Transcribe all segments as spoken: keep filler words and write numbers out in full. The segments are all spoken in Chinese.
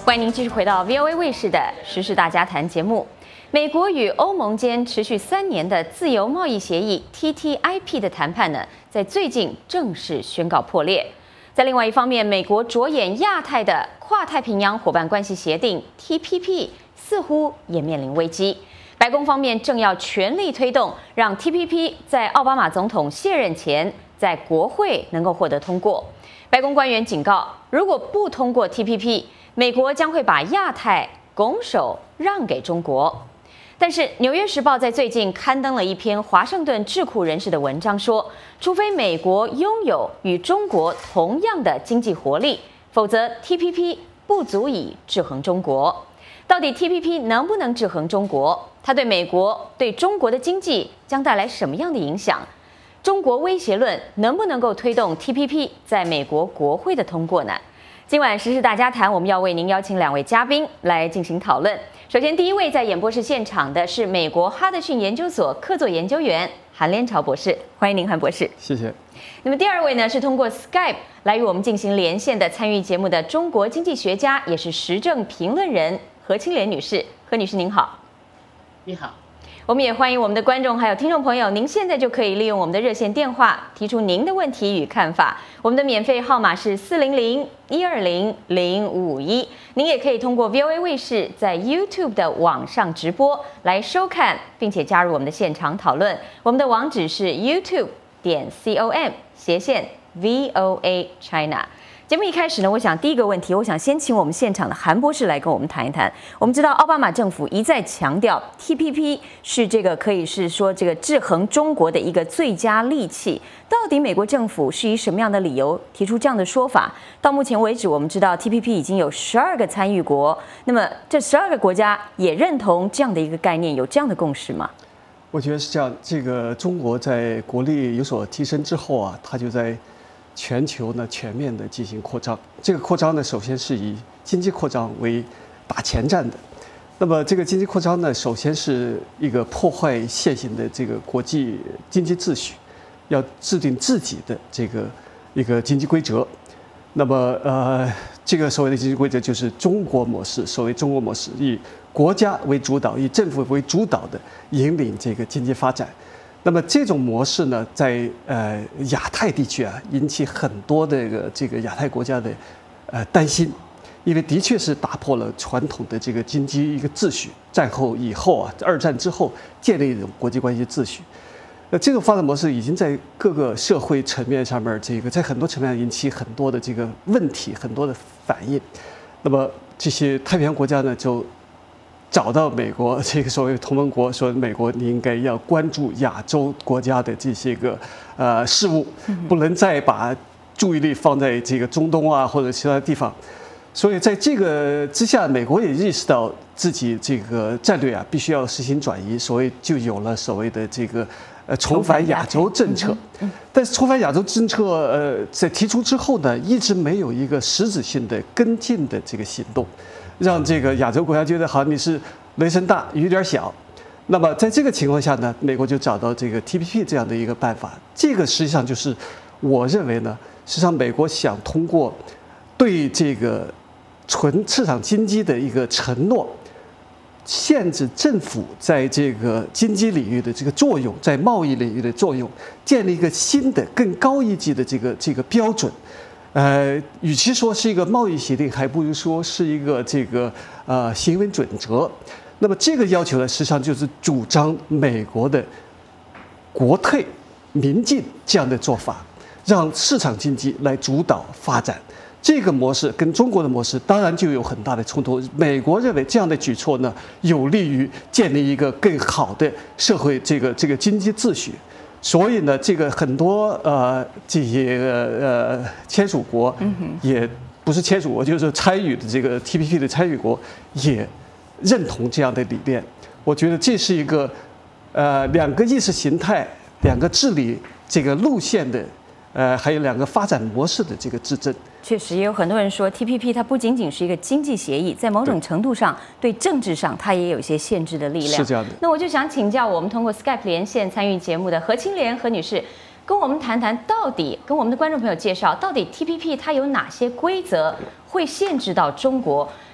欢迎您继续回到 V O A 卫视的时事大家谈节目。美国与欧盟间持续三年的自由贸易协议 T T I P 的谈判呢，在最近正式宣告破裂。在另外一方面，美国着眼亚太的跨太平洋伙伴关系协定 T P P 似乎也面临危机。白宫方面正要全力推动，让 T P P 在奥巴马总统卸任前在国会能够获得通过。白宫官员警告，如果不通过 T P P， 美国将会把亚太拱手让给中国。但是《纽约时报》在最近刊登了一篇华盛顿智库人士的文章说，除非美国拥有与中国同样的经济活力，否则 T P P 不足以制衡中国。到底 T P P 能不能制衡中国？它对美国、对中国的经济将带来什么样的影响？中国威胁论能不能够推动 T P P 在美国国会的通过呢？今晚时事大家谈，我们要为您邀请两位嘉宾来进行讨论。首先，第一位在演播室现场的是美国哈德逊研究所客座研究员韩连朝博士，欢迎您，韩博士。 谢谢。 那么第二位呢是通过 Skype 来与我们进行连线的参与节目的中国经济学家，也是时政评论人何清莲女士。何女士您好。 你好。 我们也欢迎我们的观众还有听众朋友，您现在就可以利用我们的热线电话提出您的问题与看法。我们的免费号码是四零零一二零零五五一，您也可以通过 V O A 卫视在 YouTube 的网上直播来收看，并且加入我们的现场讨论。我们的网址是 YouTube 点 com 斜线 V O A China。节目一开始呢，我想第一个问题，我想先请我们现场的韩博士来跟我们谈一谈。我们知道奥巴马政府一再强调 T P P 是这个可以是说这个制衡中国的一个最佳利器。到底美国政府是以什么样的理由提出这样的说法？到目前为止，我们知道 T P P 已经有十二个参与国，那么这十二个国家也认同这样的一个概念，有这样的共识吗？ 我觉得是这样。这个中国在国力有所提升之后啊，它就在全球呢全面的进行扩张。这个扩张呢，首先是以经济扩张为打前站的。那么这个经济扩张呢，首先是一个破坏现行的这个国际经济秩序，要制定自己的这个一个经济规则。那么呃，这个所谓的经济规则就是中国模式。所谓中国模式，以国家为主导，以政府为主导的引领这个经济发展。那么这种模式呢，在呃亚太地区啊，引起很多的这个这个亚太国家的呃担心，因为的确是打破了传统的这个经济一个秩序。战后以后啊，二战之后建立一种国际关系秩序。那这种发展模式已经在各个社会层面上面，这个在很多层面引起很多的这个问题，很多的反应。那么这些太平洋国家呢，就找到美国这个所谓同盟国，说美国你应该要关注亚洲国家的这些个呃事务，不能再把注意力放在这个中东啊或者其他地方。所以在这个之下，美国也意识到自己这个战略啊必须要实行转移，所以就有了所谓的这个呃重返亚洲政策。但是重返亚洲政策呃在提出之后呢，一直没有一个实质性的跟进的这个行动。让这个亚洲国家觉得好，你是雷声大雨点小。那么在这个情况下呢，美国就找到这个 T P P 这样的一个办法。这个实际上就是我认为呢，实际上美国想通过对这个纯市场经济的一个承诺，限制政府在这个经济领域的这个作用，在贸易领域的作用，建立一个新的更高一级的这个这个标准。呃，与其说是一个贸易协定，还不如说是一个这个呃行为准则。那么这个要求呢，实际上就是主张美国的国退民进这样的做法，让市场经济来主导发展。这个模式跟中国的模式当然就有很大的冲突。美国认为这样的举措呢，有利于建立一个更好的社会这个这个经济秩序。所以呢，这个很多呃这些呃签署国，也不是签署国，就是参与的这个 T P P 的参与国，也认同这样的理念。我觉得这是一个呃两个意识形态、两个治理这个路线的，呃还有两个发展模式的这个制证。 确实，也有很多人说 T P P 它不仅仅是一个经济协议，在某种程度上对政治上它也有一些限制的力量。 是这样的。 那我就想请教我们通过 Skype 连线参与节目的何清莲何女士，跟我们谈谈到底跟我们的观众朋友介绍，到底 T P P 它有哪些规则会限制到中国？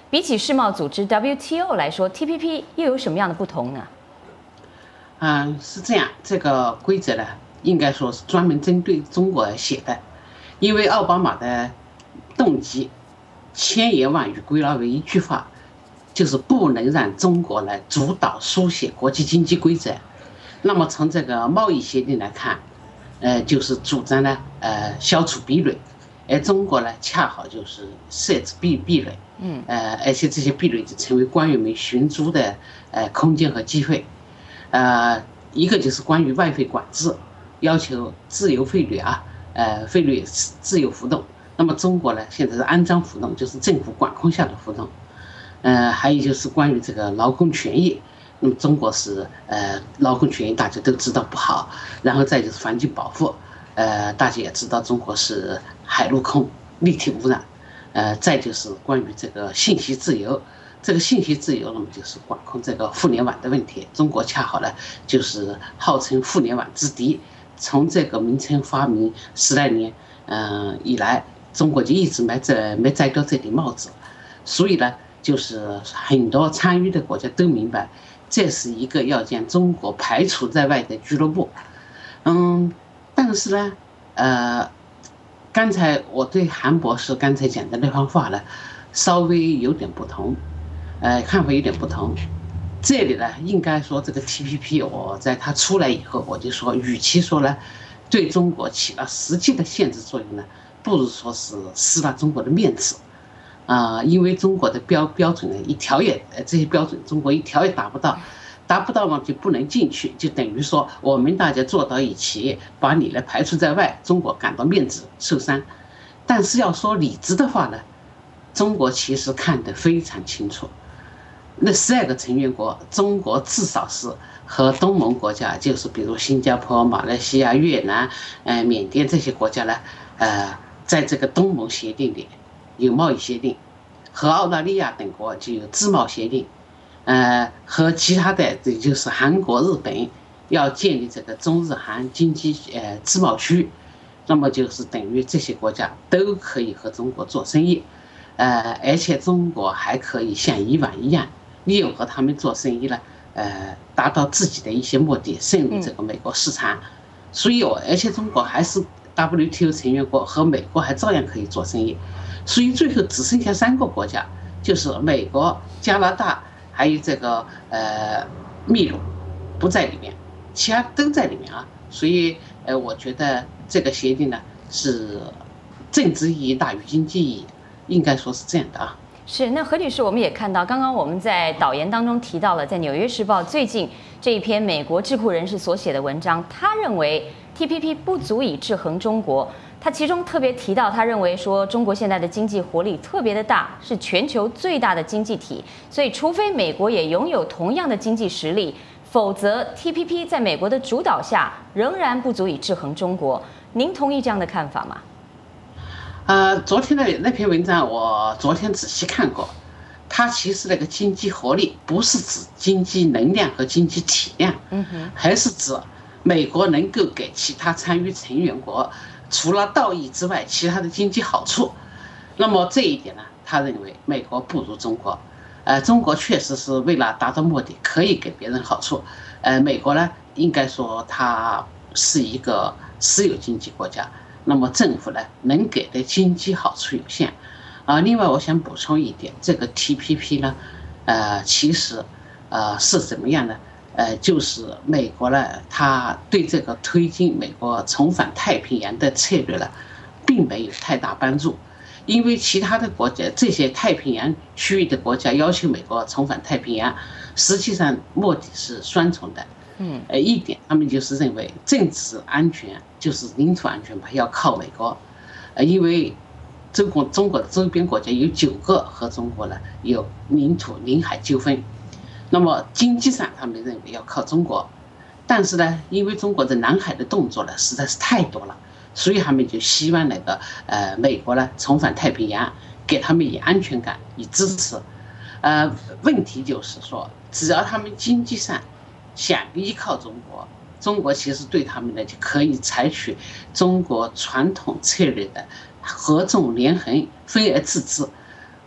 比起世贸组织 W T O 来说 ，T P P 又有什么样的不同呢？ 嗯，是这样，这个规则呢，应该说是专门针对中国写的，因为奥巴马的动机千言万语归纳为一句话，就是不能让中国来主导书写国际经济规则。那么从这个贸易协定来看，呃，就是主张呢，呃，消除壁垒，而中国呢，恰好就是设置壁壁垒，嗯，呃，而且这些壁垒就成为官员们寻租的呃空间和机会。呃，一个就是关于外汇管制，要求自由汇率啊，呃，汇率自由浮动。那么中国呢，现在是安装浮动，就是政府管控下的浮动。呃，还有就是关于这个劳工权益，那么中国是呃劳工权益大家都知道不好，然后再就是环境保护，呃，大家也知道中国是海陆空立体污染，呃，再就是关于这个信息自由。这个信息自由，那么就是管控这个互联网的问题。中国恰好呢，就是号称互联网之敌。从这个名称发明十来年，嗯、呃、以来，中国就一直没摘没摘掉这顶帽子。所以呢，就是很多参与的国家都明白，这是一个要将中国排除在外的俱乐部。嗯，但是呢，呃，刚才我对韩博士刚才讲的那番话呢，稍微有点不同。呃，看法有点不同。这里呢，应该说这个 T P P， 我在它出来以后，我就说，与其说呢，对中国起了实际的限制作用呢，不如说是失了中国的面子。啊、呃，因为中国的标标准呢，一条也这些标准，中国一条也达不到，达不到嘛就不能进去，就等于说我们大家坐到一起，把你呢排除在外，中国感到面子受伤。但是要说理智的话呢，中国其实看得非常清楚。那十二个成员国，中国至少是和东盟国家，就是比如新加坡、马来西亚、越南、呃缅甸这些国家呢，呃，在这个东盟协定里有贸易协定，和澳大利亚等国就有自贸协定，呃，和其他的这就是韩国、日本要建立这个中日韩经济呃自贸区，那么就是等于这些国家都可以和中国做生意，呃，而且中国还可以像以往一样。利用和他们做生意呢，呃，达到自己的一些目的，渗入这个美国市场。所以我，而且中国还是 W T O 成员国，和美国还照样可以做生意。所以最后只剩下三个国家，就是美国、加拿大，还有这个呃秘鲁不在里面，其他都在里面啊。所以，呃，我觉得这个协定呢是政治意义大于经济意义，应该说是这样的啊。 是，那何女士，我们也看到，刚刚我们在导言当中提到了，在《纽约时报》最近这一篇美国智库人士所写的文章，他认为 T P P 不足以制衡中国。他其中特别提到，他认为说中国现在的经济活力特别的大，是全球最大的经济体，所以除非美国也拥有同样的经济实力，否则 T P P 在美国的主导下仍然不足以制衡中国。您同意这样的看法吗？ 呃，昨天的那篇文章我昨天仔细看过，它其实那个经济活力不是指经济能量和经济体量，嗯哼，还是指美国能够给其他参与成员国除了道义之外其他的经济好处。那么这一点呢，他认为美国不如中国，呃，中国确实是为了达到目的可以给别人好处，呃，美国呢应该说它是一个私有经济国家。那么政府呢，能给的经济好处有限，啊，另外我想补充一点，这个 T P P 呢，呃，其实，呃，是怎么样呢？呃，就是美国呢，它对这个推进美国重返太平洋的策略呢，并没有太大帮助，因为其他的国家，这些太平洋区域的国家要求美国重返太平洋，实际上目的是双重的。嗯，呃，一点他们就是认为政治安全就是领土安全吧，要靠美国，呃，因为中国中国的周边国家有九个和中国呢有领土领海纠纷，那么经济上他们认为要靠中国，但是呢，因为中国在南海的动作呢实在是太多了，所以他们就希望那个呃美国呢重返太平洋，给他们以安全感，以支持。呃，问题就是说，只要他们经济上想依靠中国，中国其实对他们呢就可以采取中国传统策略的合纵连横、分而治之。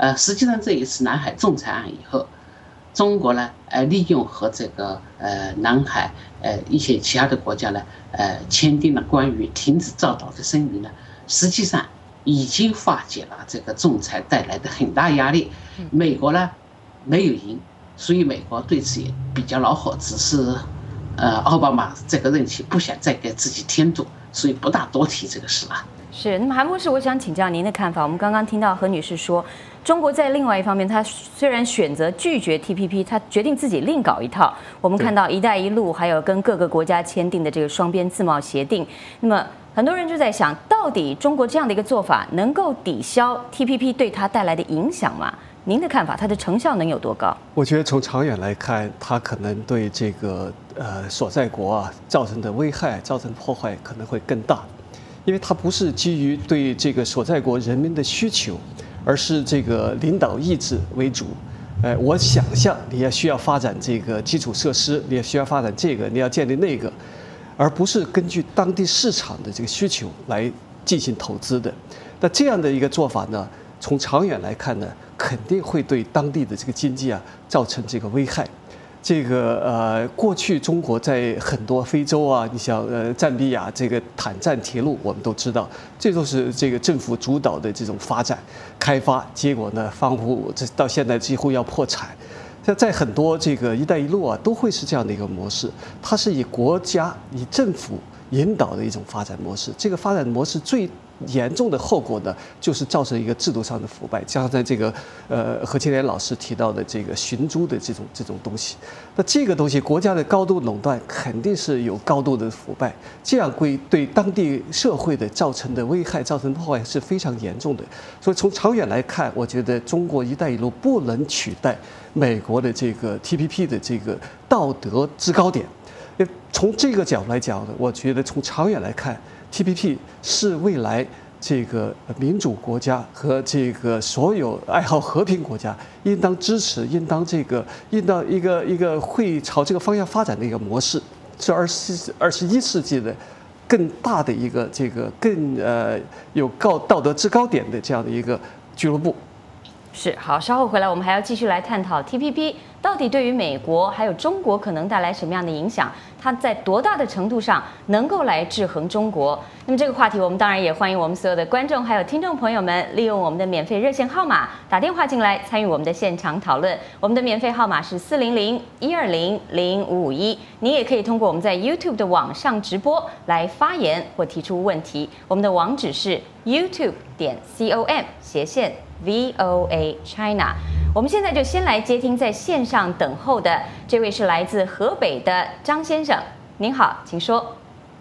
呃，实际上这一次南海仲裁案以后，中国呢，呃，利用和这个呃南海呃一些其他的国家呢，呃签订了关于停止造岛的声明呢，实际上已经化解了这个仲裁带来的很大压力。美国呢没有赢，所以美国对此也比较恼火，只是呃奥巴马这个任期不想再给自己添堵，所以不大多提这个事了。 是，那么韩博士，我想请教您的看法。我们刚刚听到何女士说，中国在另外一方面，她虽然选择拒绝 T P P， 她决定自己另搞一套。我们看到“一带一路”还有跟各个国家签订的这个双边自贸协定，那么很多人就在想，到底中国这样的一个做法能够抵消 T P P 对它带来的影响吗？您的看法，它的成效能有多高？ 我觉得从长远来看，它可能对这个呃所在国啊造成的危害、造成破坏可能会更大。因为它不是基于对这个所在国人民的需求，而是这个领导意志为主。呃，我想象你也需要发展这个基础设施，你也需要发展这个，你要建立那个，而不是根据当地市场的这个需求来进行投资的。那这样的一个做法呢，从长远来看呢，肯定会对当地的这个经济啊造成这个危害。这个呃，过去中国在很多非洲啊，你像呃赞比亚这个坦赞铁路，我们都知道，这都是这个政府主导的这种发展开发，结果呢，仿佛这到现在几乎要破产。像在很多这个“一带一路”啊，都会是这样的一个模式，它是以国家、以政府引导的一种发展模式。这个发展模式最严重的后果呢，就是造成一个制度上的腐败，加上在这个呃何庆莲老师提到的这个寻租的这种这种东西，那这个东西国家的高度垄断肯定是有高度的腐败，这样归对当地社会的造成的危害、造成破坏是非常严重的。所以从长远来看，我觉得中国“一带一路”不能取代美国的这个 T P P 的这个道德制高点。从这个角度来讲呢，我觉得从长远来看 ，T P P 是未来这个民主国家和这个所有爱好和平国家应当支持、应当这个、应当一个一个会朝这个方向发展的一个模式，是二十二十一世纪的更大的一个这个更呃有高道德制高点的这样的一个俱乐部。 是，好，稍后回来我们还要继续来探讨 T P P 到底对于美国还有中国可能带来什么样的影响，它在多大的程度上能够来制衡中国。那么这个话题我们当然也欢迎我们所有的观众还有听众朋友们利用我们的免费热线号码打电话进来参与我们的现场讨论。我们的免费号码是四零零一二零零五五一，你也可以通过我们在 YouTube 的网上直播来发言或提出问题。我们的网址是 YouTube 点 com 斜线 V O A China。我们现在就先来接听在线上等候的这位是来自河北的张先生，您好，请说。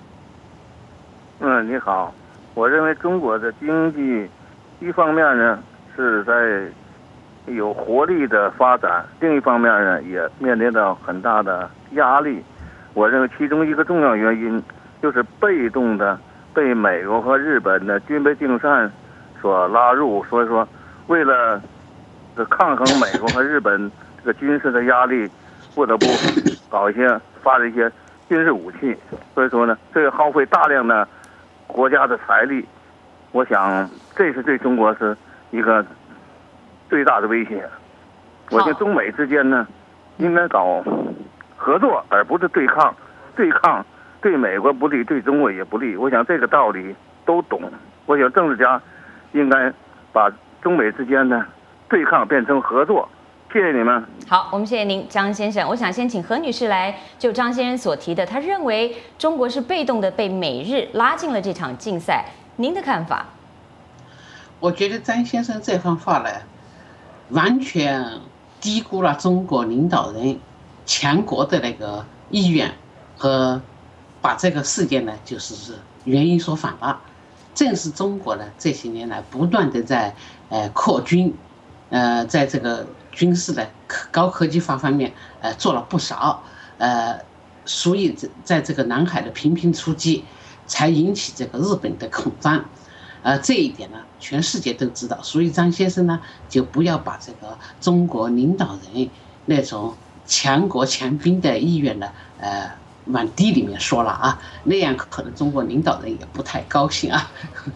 嗯，你好，我认为中国的经济一方面呢是在有活力的发展，另一方面呢也面临到很大的压力。我认为其中一个重要原因就是被动的被美国和日本的军备竞赛所拉入，所以说为了抗衡美国和日本这个军事的压力，不得不搞一些发展一些军事武器，所以说呢，这个耗费大量的国家的财力，我想这是对中国是一个最大的威胁。我觉得中美之间呢，应该搞合作，而不是对抗。对抗对美国不利，对中国也不利。我想这个道理都懂。我想政治家应该把中美之间的对抗变成合作。谢谢你们。 好，我们谢谢您，张先生。我想先请何女士来就张先生所提的，他认为中国是被动的被美日拉进了这场竞赛，您的看法？ 我觉得张先生这番话呢，完全低估了中国领导人强国的那个意愿，和把这个事件呢，就是原因说反了。正是中国呢这些年来不断的在呃扩军，呃在这个军事的高科技化方面呃做了不少，呃所以在这个南海的频频出击，才引起这个日本的恐慌。呃这一点呢全世界都知道，所以张先生呢就不要把这个中国领导人那种强国强兵的意愿呢呃往低里面说了啊，那样可能中国领导人也不太高兴啊。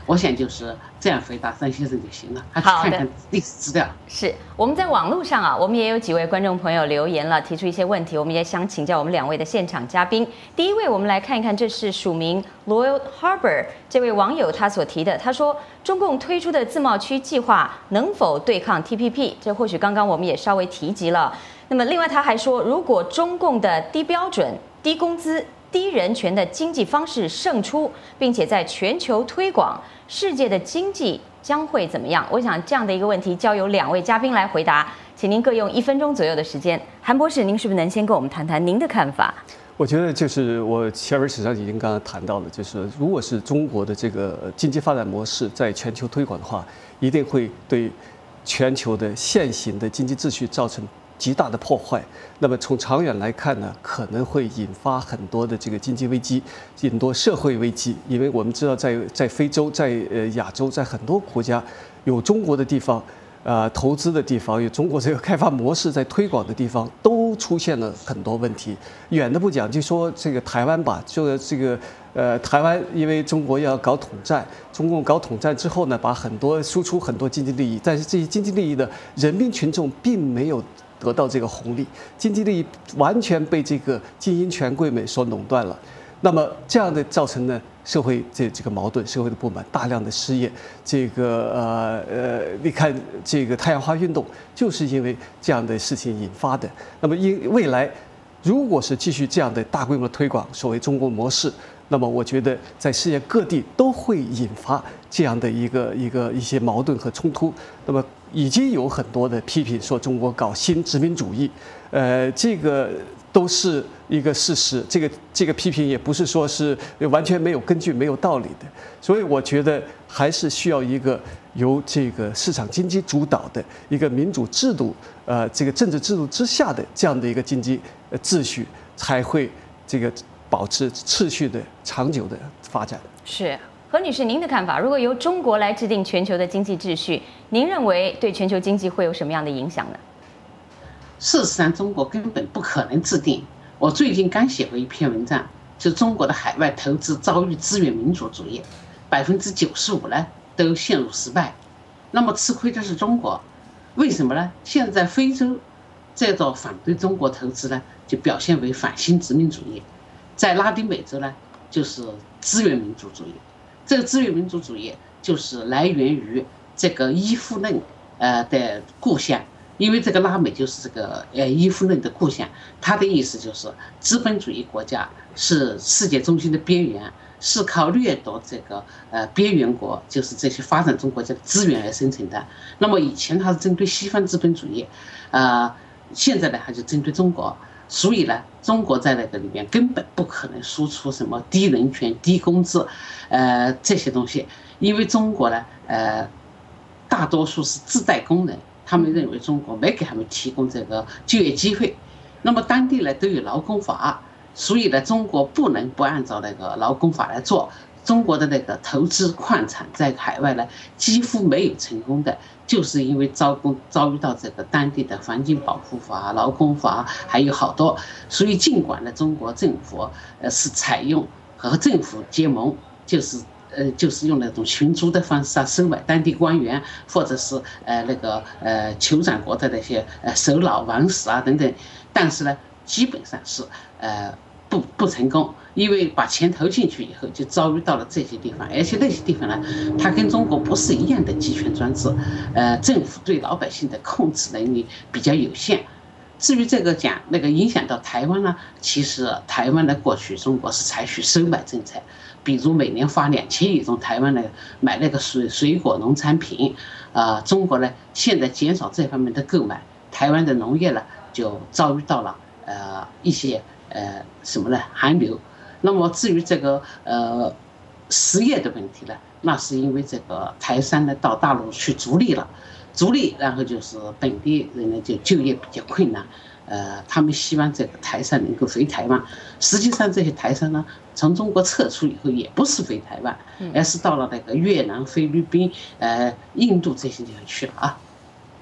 我想就是这样回答张先生就行了，他去看看历史资料。 是我们在网络上啊，我们也有几位观众朋友留言了，提出一些问题，我们也想请教我们两位的现场嘉宾。第一位，我们来看一看，这是署名 Loyal Harbor 这位网友他所提的，他说中共推出的自贸区计划能否对抗 T P P？ 这或许刚刚我们也稍微提及了。那么另外他还说，如果中共的低标准、低工资、低人权的经济方式胜出，并且在全球推广，世界的经济将会怎么样？我想这样的一个问题交由两位嘉宾来回答，请您各用一分钟左右的时间。韩博士，您是不是能先跟我们谈谈您的看法？ 我觉得就是我前面实际上已经刚刚谈到了，就是如果是中国的这个经济发展模式在全球推广的话，一定会对全球的现行的经济秩序造成极大的破坏。那么从长远来看呢，可能会引发很多的这个经济危机，很多社会危机。因为我们知道在，在在非洲、在呃亚洲，在很多国家有中国的地方，呃，投资的地方，有中国这个开发模式在推广的地方，都出现了很多问题。远的不讲，就说这个台湾吧，就这个呃台湾，因为中国要搞统战，中共搞统战之后呢，把很多输出很多经济利益，但是这些经济利益的人民群众并没有得到这个红利，经济利益完全被这个精英权贵们所垄断了。那么这样的造成呢社会这这个矛盾，社会的不满，大量的失业。这个呃呃，你看这个太阳花运动就是因为这样的事情引发的。那么因未来如果是继续这样的大规模推广所谓中国模式，那么我觉得在世界各地都会引发这样的一个一个一些矛盾和冲突。那么已经有很多的批评说中国搞新殖民主义，呃，这个都是一个事实。这个这个批评也不是说是完全没有根据、没有道理的。所以我觉得还是需要一个由这个市场经济主导的一个民主制度，呃，这个政治制度之下的这样的一个经济秩序，才会这个保持持续的、长久的发展。 是。何女士，您的看法？如果由中国来制定全球的经济秩序，您认为对全球经济会有什么样的影响呢？ 事实上，中国根本不可能制定。我最近刚写过一篇文章，就中国的海外投资遭遇资源民主主义，百分之九十五呢都陷入失败。那么吃亏的是中国，为什么呢？现在非洲这种反对中国投资呢，就表现为反新殖民主义；在拉丁美洲呢，就是资源民主主义。这个资源民主主义就是来源于这个依附论呃的故乡，因为这个拉美就是这个呃依附论的故乡，它的意思就是资本主义国家是世界中心的边缘，是靠掠夺这个呃边缘国，就是这些发展中国家的资源而生成的。那么以前它是针对西方资本主义，呃，现在呢它就针对中国。所以呢，中国在那个里面根本不可能输出什么低人权、低工资，呃，这些东西，因为中国呢，呃，大多数是自带工人，他们认为中国没给他们提供这个就业机会，那么当地呢都有劳工法，所以呢，中国不能不按照那个劳工法来做。中国的那个投资矿产在海外呢，几乎没有成功的，就是因为遭工遭遇到这个当地的环境保护法、劳工法，还有好多。所以尽管呢，中国政府呃是采用和政府结盟，就是呃就是用那种群租的方式啊，收买当地官员，或者是呃那个呃酋长国的那些呃首脑、王室啊等等，但是呢，基本上是呃。不不成功，因为把钱投进去以后，就遭遇到了这些地方，而且那些地方呢，它跟中国不是一样的集权专制，呃，政府对老百姓的控制能力比较有限。至于这个讲那个影响到台湾呢，其实台湾的过去中国是采取收买政策，比如每年发两千亿从台湾呢买那个水水果农产品，啊、呃，中国呢现在减少这方面的购买，台湾的农业呢就遭遇到了呃一些。呃，什么呢？寒流。那么至于这个呃失业的问题呢，那是因为这个台商呢到大陆去逐利了，逐利，然后就是本地人呢就就业比较困难。呃，他们希望这个台商能够回台湾。实际上这些台商呢，从中国撤出以后，也不是回台湾，而是到了那个越南、菲律宾、呃印度这些地方去了啊。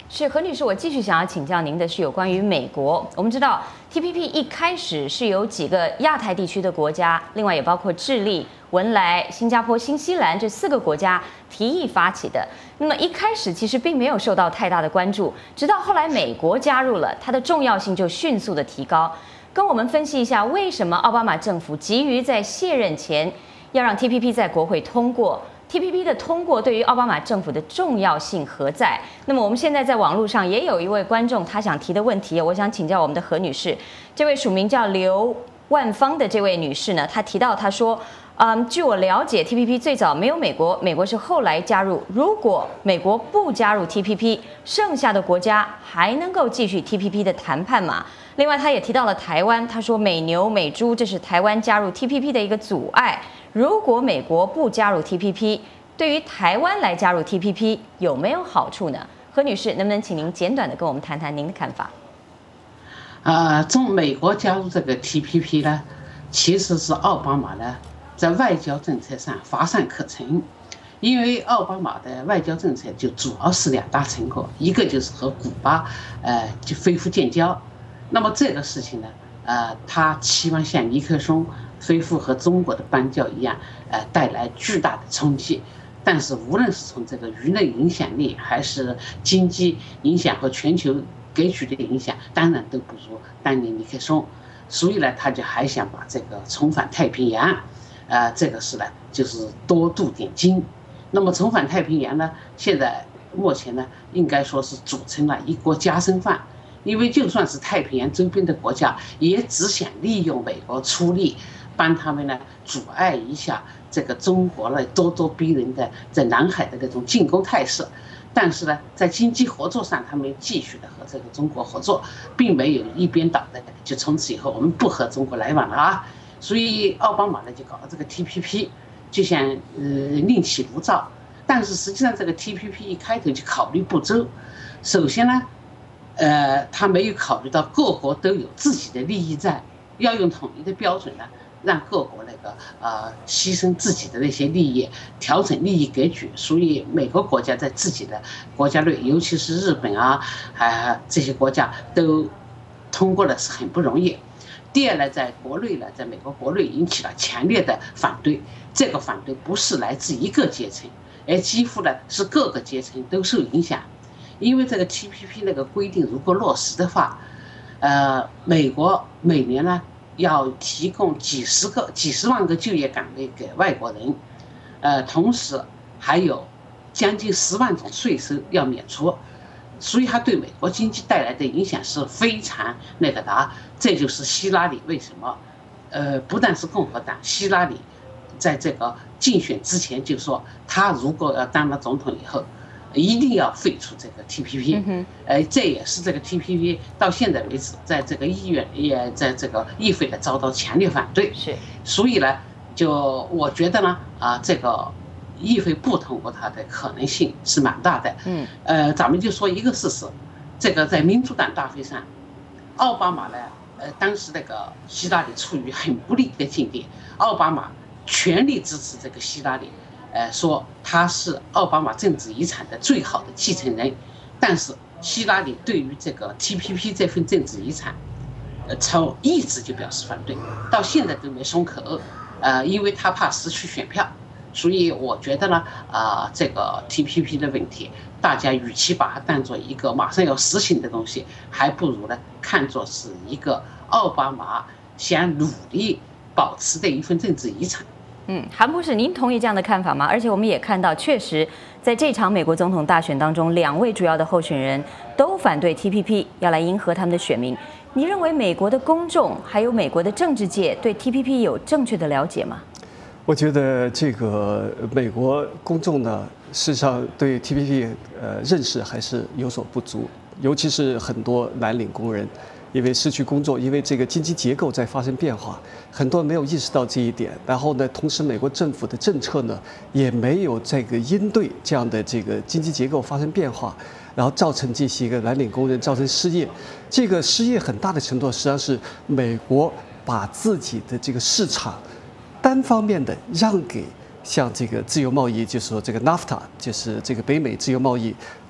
是何女士，我继续想要请教您的是有关于美国。我们知道 T P P 一开始是由几个亚太地区的国家，另外也包括智利、文莱、新加坡、新西兰这四个国家提议发起的。那么一开始其实并没有受到太大的关注，直到后来美国加入了，它的重要性就迅速的提高。跟我们分析一下，为什么奥巴马政府急于在卸任前要让 T P P 在国会通过？ T P P 的通过对于奥巴马政府的重要性何在？那么我们现在在网络上也有一位观众他想提的问题，我想请教我们的何女士。这位署名叫刘万芳的这位女士呢，她提到她说，嗯，据我了解 ，T P P 最早没有美国，美国是后来加入。如果美国不加入 T P P， 剩下的国家还能够继续 T P P 的谈判吗？另外，她也提到了台湾，她说美牛美猪这是台湾加入 T P P 的一个阻碍。 如果美国不加入 T P P， 对于台湾来加入 T P P 有没有好处呢？何女士，能不能请您简短的跟我们谈谈您的看法？ 啊，从美国加入这个 T P P 呢，其实是奥巴马呢在外交政策上乏善可陈，因为奥巴马的外交政策就主要是两大成果，一个就是和古巴呃就恢复建交，那么这个事情呢，呃，他期望像尼克松 恢复和中国的邦交一样，呃，带来巨大的冲击。但是，无论是从这个舆论影响力，还是经济影响和全球格局的影响，当然都不如当年尼克松。所以呢，他就还想把这个重返太平洋，呃，这个是呢，就是多镀点金。那么，重返太平洋呢，现在目前呢，应该说是组成了一锅夹生饭。 因为就算是太平洋周边的国家，也只想利用美国出力，帮他们呢阻碍一下这个中国呢咄咄逼人的在南海的那种进攻态势。但是呢，在经济合作上，他们继续的和这个中国合作，并没有一边倒的就从此以后我们不和中国来往了啊。所以奥巴马呢就搞了这个 T P P， 就像呃另起炉灶。但是实际上这个 T P P 一开头就考虑不周，首先呢。 呃，他没有考虑到各国都有自己的利益在，要用统一的标准呢，让各国那个呃牺牲自己的那些利益，调整利益格局。所以每个国家在自己的国家内，尤其是日本啊，啊、呃、这些国家都通过的是很不容易。第二呢，在国内呢，在美国国内引起了强烈的反对，这个反对不是来自一个阶层，而几乎呢是各个阶层都受影响。 因为这个 T P P 那个规定如果落实的话，呃，美国每年呢要提供几十个、几十万个就业岗位给外国人，呃，同时还有将近十万种税收要免除，所以它对美国经济带来的影响是非常那个的。这就是希拉里为什么，呃，不但是共和党，希拉里在这个竞选之前就说，他如果要当了总统以后。 一定要废除这个 T P P， 呃，这也是这个 T P P 到现在为止，在这个议院也在这个议会的遭到强烈反对。 是， 所以呢，就我觉得呢，啊，这个议会不通过它的可能性是蛮大的。嗯，呃，咱们就说一个事实，这个在民主党大会上，奥巴马呢，呃，当时那个希拉里处于很不利的境地，奥巴马全力支持这个希拉里。 呃，说他是奥巴马政治遗产的最好的继承人，但是希拉里对于这个 T P P 这份政治遗产，呃，从一直就表示反对，到现在都没松口，呃，因为他怕失去选票，所以我觉得呢，啊、呃，这个 T P P 的问题，大家与其把它当做一个马上要实行的东西，还不如呢看作是一个奥巴马想努力保持的一份政治遗产。 嗯，韩博士，您同意这样的看法吗？而且我们也看到，确实在这场美国总统大选当中，两位主要的候选人都反对 T P P， 要来迎合他们的选民。你认为美国的公众还有美国的政治界对 T P P 有正确的了解吗？ 我觉得这个美国公众呢，事实上对 T P P 呃认识还是有所不足，尤其是很多蓝领工人。 因为失去工作，因为这个经济结构在发生变化，很多人没有意识到这一点。然后呢，同时美国政府的政策呢，也没有这个应对这样的这个经济结构发生变化，然后造成这些个蓝领工人造成失业。这个失业很大的程度实际上是美国把自己的这个市场单方面的让给像这个自由贸易，就是说这个 NAFTA， 就是这个北美自由贸易。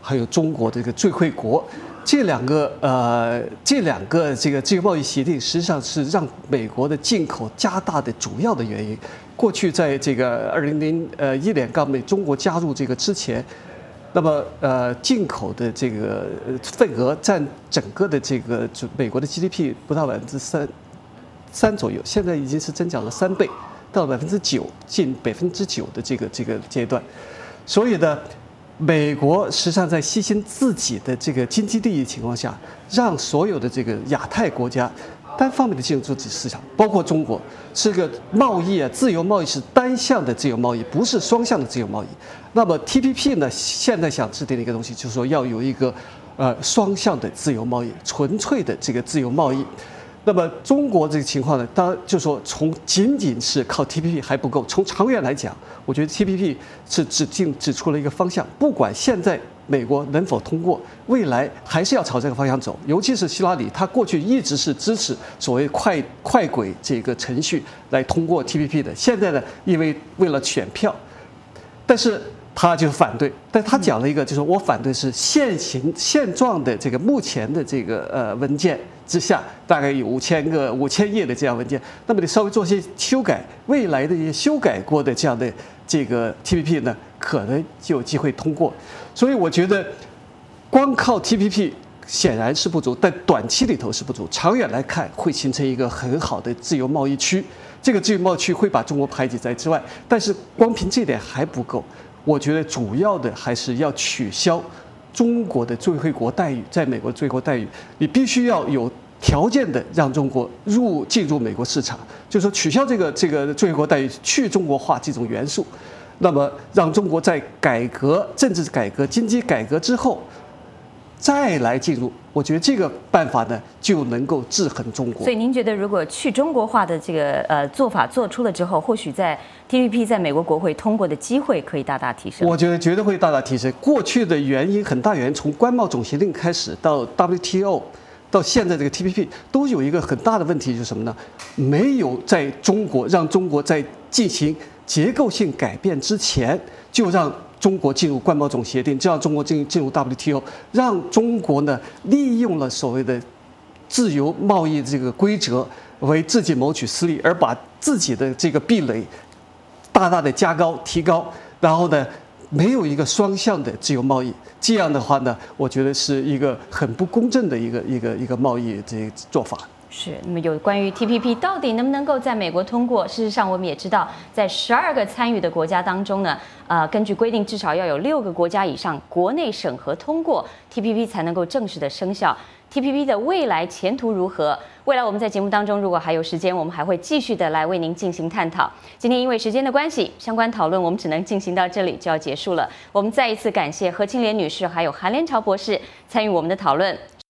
还有中国这个最惠国。这两个呃，这两个这个自由贸易协定，实际上是让美国的进口加大的主要的原因。过去在这个二零零呃一年刚美中国加入这个之前，那么呃进口的这个份额占整个的这个就美国的 G D P 不到百分之三三左右，现在已经是增长了三倍，到了百分之九，近百分之九的这个这个阶段。所以呢，美国实际上在牺牲自己的这个经济利益情况下，让所有的这个亚太国家单方面的进入自己市场，包括中国，是个贸易啊，自由贸易是单向的自由贸易，不是双向的自由贸易。那么 T P P 呢，现在想制定的一个东西，就是说要有一个呃双向的自由贸易，纯粹的这个自由贸易。那么中国这个情况呢，当然就说从仅仅是靠 T P P 还不够，从长远来讲，我觉得 T P P 是指定指出了一个方向，不管现在美国能否通过，未来还是要朝这个方向走。尤其是希拉里，他过去一直是支持所谓快快轨这个程序来通过 T P P 的，现在呢，因为为了选票，但是他就反对。但他讲了一个，就是我反对是现行现状的这个目前的这个呃文件之下，大概有五千个五千页的这样文件，那么得稍微做些修改，未来的一些修改过的这样的这个 T P P 呢，可能就有机会通过。所以我觉得，光靠 T P P 显然是不足，但短期里头是不足，长远来看会形成一个很好的自由贸易区。这个自由贸易区会把中国排挤在之外，但是光凭这点还不够。我觉得主要的还是要取消中国的最惠国待遇，在美国的最惠国待遇，你必须要有条件的让中国入进入美国市场，就是说取消这个这个最惠国待遇，去中国化这种元素，那么让中国在改革、政治改革、经济改革之后再来进入，我觉得这个办法呢就能够制衡中国。 所以您觉得，如果去中国化的这个呃做法做出了之后，或许在 T P P 在美国国会通过的机会可以大大提升？ 我觉得绝对会大大提升。过去的原因很大原因，从关贸总协定开始到 W T O， 到现在这个 T P P， 都有一个很大的问题，就是什么呢？没有在中国让中国在进行结构性改变之前，就让中国进入关贸总协定，就让中国进进入 W T O， 让中国呢利用了所谓的自由贸易这个规则为自己谋取私利，而把自己的这个壁垒大大的加高提高，然后呢没有一个双向的自由贸易，这样的话呢，我觉得是一个很不公正的一个一个一个贸易这个做法。 是，那么有关于 T P P 到底能不能够在美国通过？事实上，我们也知道，在十二个参与的国家当中呢，呃，根据规定，至少要有六个国家以上国内审核通过 T P P 才能够正式的生效。T P P 的未来前途如何？未来我们在节目当中，如果还有时间，我们还会继续的来为您进行探讨。今天因为时间的关系，相关讨论我们只能进行到这里就要结束了。我们再一次感谢何庆莲女士还有韩连朝博士参与我们的讨论。